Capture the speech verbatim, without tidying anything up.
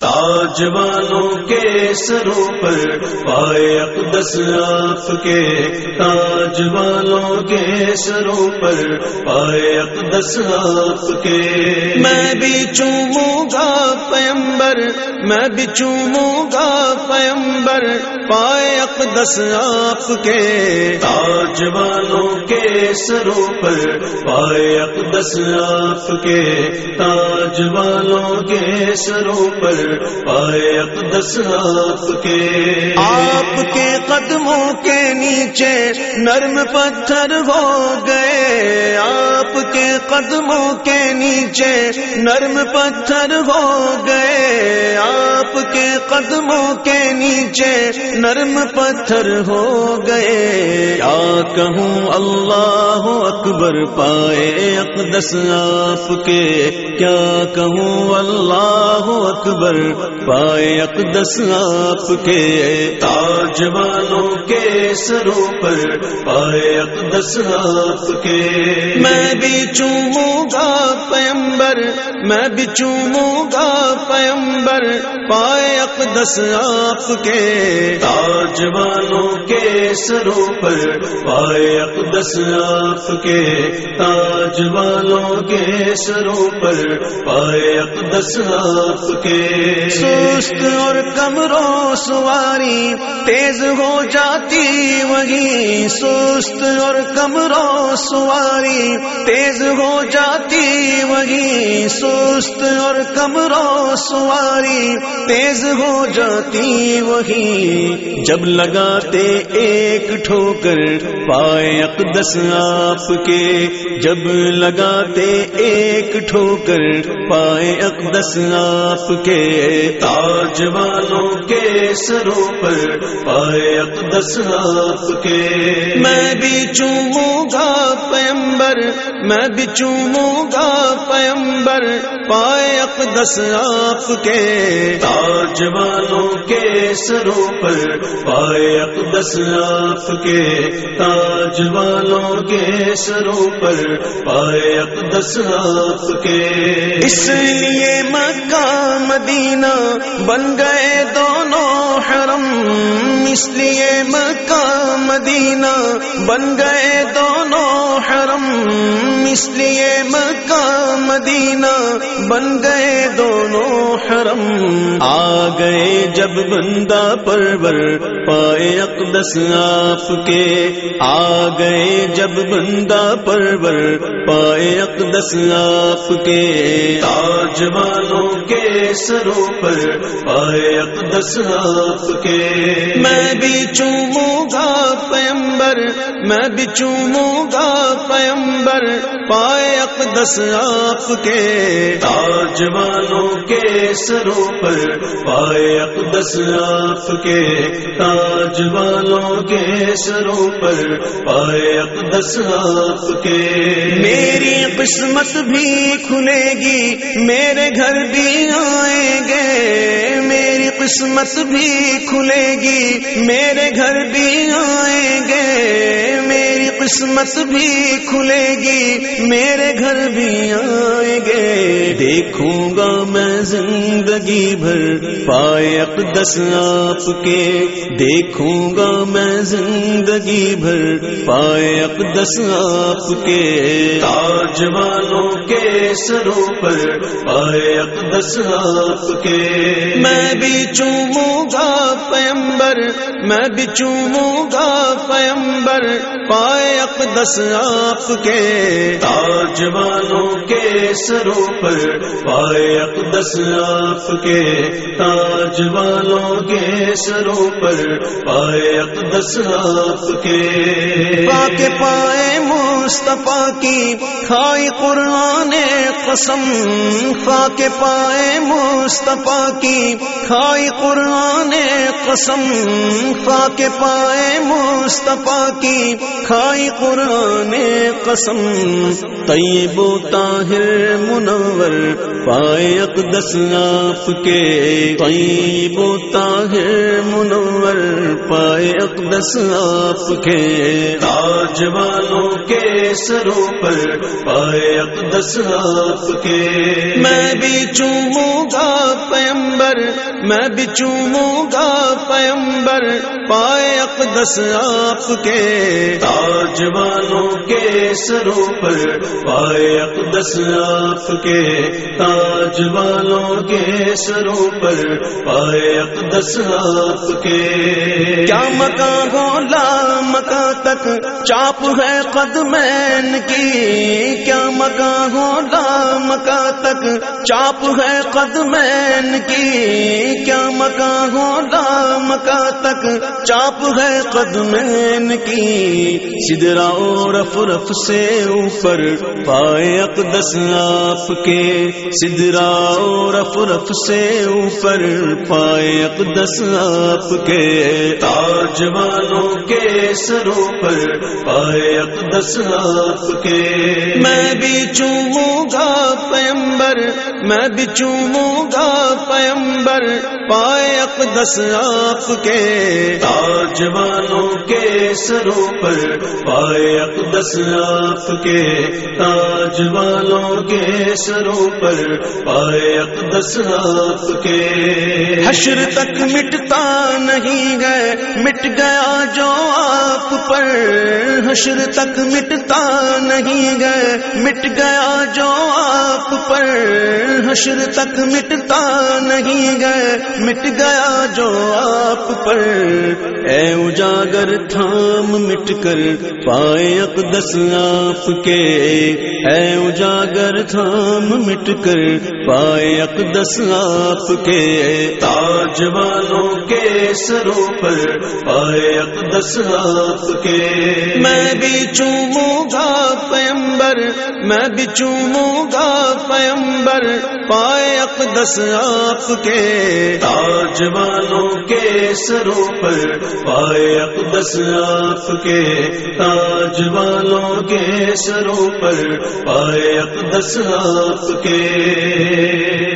تاج والوں کے سروں پر پائے اقدس آپ کے، تاج والوں کے سروں پر پائے اقدس آپ کے۔ میں بھی چوموں گا پیمبر، میں بھی چوموں گا پیمبر پائے اقدس آپ کے، تاج والوں کے سروں پر پائے اقدس آپ کے، تاج والوں کے سروں پر پائے اقدس آپ کے۔ آپ کے قدموں کے نیچے نرم پتھر ہو گئے، آپ کے قدموں کے نیچے نرم پتھر ہو گئے، آپ کے قدموں کے نیچے نرم پتھر ہو گئے۔ کیا کہوں اللہ اکبر پائے اقدس آپ کے، کیا کہوں اللہ اکبر پائے اقدس آپ کے، تاج والوں کے سروں پر پائے اقدس آپ کے۔ میں بھی چوموں گا پیمبر، میں بھی چوموں گا پیمبر پائے اقدس آپ کے، تاج والوں کے سروں پر پائے اقدس آپ کے، تاج والوں کے سروں پر پائے اقدس آپ کے۔ سست اور کمروں سواری تیز ہو جاتی وہی، سست اور کمروں سواری تیز ہو جاتی وہی، سست اور کمروں سواری تیز ہو جاتی وہی، جب لگاتے ایک ٹھوکر پائے اقدس آپ کے، جب لگاتے ایک ٹھوکر پائے اقدس آپ کے، تاج والوں کے سروں پر پائے اقدس آپ کے۔ میں بھی چوموں گا پیمبر، میں بھی چوموں گا پیمبر پائے اقدس آپ کے، تاج والوں کے سروں پر پائے اقدس آپ کے، تاج والوں کے سروں پر پائے اقدس آپ کے۔ اس لیے مکہ مدینہ بن گئے دونوں حرم، اس لیے مکہ مدینہ بن گئے دونوں حرم، اس لیے مکہ مدینہ بن گئے دونوں حرم۔ آ گئے جب بندہ پرور پائے اقدس آپ کے، آ گئے جب بندہ پرور پائے اقدس آپ کے، تاج والوں کے سروں پر پائے اقدس آپ کے۔ میں بھی چوموں گا پیمبر، میں بھی چوموں گا پیمبر پائے اقدس آپ کے، تاج والوں کے سروں پر پائے اقدس آپ کے، تاج والوں کے سروں پر پائے اقدس آپ کے۔ میری قسمت بھی کھلے گی، میرے گھر بھی آئیں گے، میری قسمت بھی کھلے گی، میرے گھر بھی آئیں گے، میری قسمت بھی کھلے گی، میرے گھر بھی آئیں گے۔ دیکھوں گا میں زندگی بھر پائے اقدس آپ کے، دیکھوں گا میں زندگی بھر پائے اقدس آپ کے، تاج والوں کے سروں پر پائے اقدس آپ کے۔ میں بھی چوموں گا پیمبر، میں بھی چوموں گا پیمبر پائے اقدس آپ کے، تاج والوں کے سروں پر پائے اقدس آپ کے، تاج والوں کے سروں پر پائے اقدس آپ کے۔ پاک پائے مصطفیٰ کی کھائی قرآن قسم، پاک پائے مصطفیٰ کی کھائی قرآن قسم، پاک پائے مصطفیٰ کی کھائی قرآن قسم، طیب و طاہر منور پائے اقدس آپ کے، طیب و طاہر منور پائے اقدس آپ کے، تاج والوں کے سروں پر پائے اقدس آپ کے۔ میں بھی چوموں گا پیمبر، پیمبر میں بھی چوموں گا پیمبر پائے اقدس آپ کے تاج والوں کے سروں پر پائے اقدس آپ کے تاج والوں کے سروں پر پائے اقدس آپ کے کیا مکان ہو لا مکان تک چاپ ہے قدمین کی کیا مکان ہو لا مکان تک چاپ ہے قدمین کی کیا مکان ہو لا مکان تک چاپ ہے قدمین کی سدرا اور رف رف سے اوپر پائے اقدس آپ کے سدرا اور رف رف سے اوپر پائے اقدس آپ کے تاج والوں کے سروں پر پائے اقدس آپ کے میں بھی چوموں گا پیمبر میں بھی چوموں گا پیمبر پائے اقدس آپ کے تاج والوں کے سروں پر پائے اقدس آپ کے تاج والوں کے سروں پر پائے اقدس آپ کے حشر تک مٹتا نہیں گئے مٹ گیا جو آپ پر حشر تک مٹتا نہیں گئے مٹ گیا جو آپ پر حشر تک مٹتا نہیں گئے مٹ گیا جو آپ پر اے اجاگر تھام مٹ کر پائے اقدس آپ کے اے اجاگر تھام مٹ کر پائے اقدس آپ کے تاج والوں کے سروں پر پائے اقدس آپ کے میں بھی چوموں گا پیمبر میں بھی چوموں گا پیمبر پائے اقدس آپ کے تاج والوں کے سروں پر پائے اقدس آپ کے تاج والوں کے سروں پر پائے اقدس آپ کے